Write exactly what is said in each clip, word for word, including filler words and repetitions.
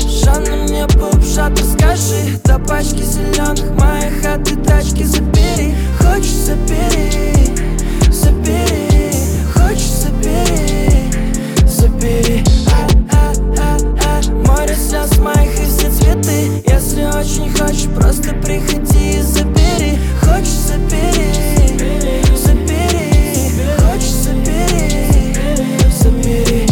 Жанна мне поп-шат, расскажи. До пачки зеленых моих хаты, тачки забери. Хочешь, забери, забери. Хочешь, забери, забери. А-а-а-а. Море слез моих и все цветы. Если очень хочешь, просто приходи и забери. Хочешь, забери, забери. Хочешь, забери, забери.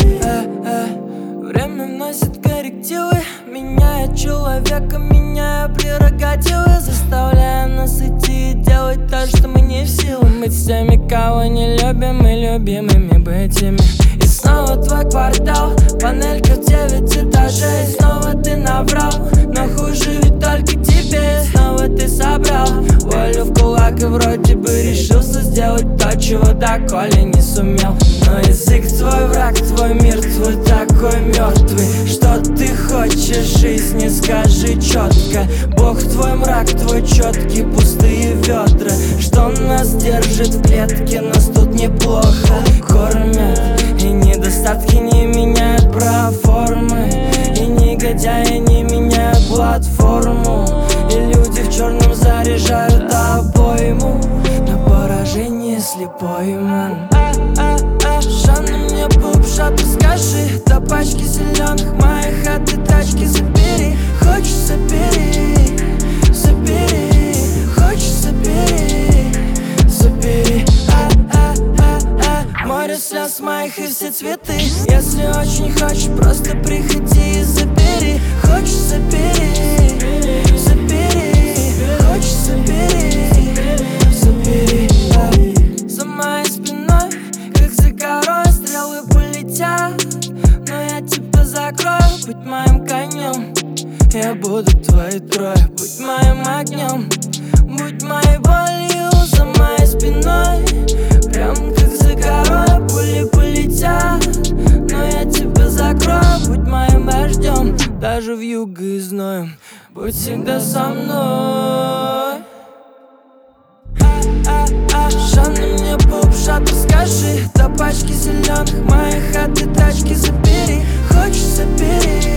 А-а-а. Время вносит коррективы, меняя человека, меняя прерогативы, заставляя нас идти и делать то, что мы не в силах. Быть с теми, кого не любим, и любимыми быть ими. И снова твой квартал, панелька в девять этажей. Снова ты наврал, но хуже ведь только тебе. Снова ты собрал волю в кулак и вроде бы решился сделать то, чего доколе не сумел. Но язык твой враг, твой мир твой такой мертвый. Что ты хочешь жизни, скажи четко. Бог твой мрак, твой четкий, пустые ведра. Что нас держит в клетке, нас тут неплохо кормят. И недостатки не меняют проформы. И негодяи не меняют платформу. И люди в черном заряжают обойму. На поражение слепой ман. А-а-а. Жанна мне поп-шат, расскажи. До пачки зеленых моих хаты, тачки забери. Хочешь, забери, забери. Хочешь, забери, забери. А-а-а-а. Море слез моих и все цветы. Если очень хочешь, просто приходи и забери. Хочешь, забери, забери. Хочешь, забери, забери. За моей спиной, как за горой, стрелы полетят. Но я тебя закрою, будь моим конем. Я буду твоей трое, будь моим огнем. Будь моей болью за моей спиной. Прям как за горой, пули полетят. Но я тебя закрою, будь моим вождем. Даже в юго и зноем, будь всегда со мной. А-а-а. Жанна мне поп-шат, расскажи. До пачки зеленых моих хаты, тачки забери. Хочешь, забери,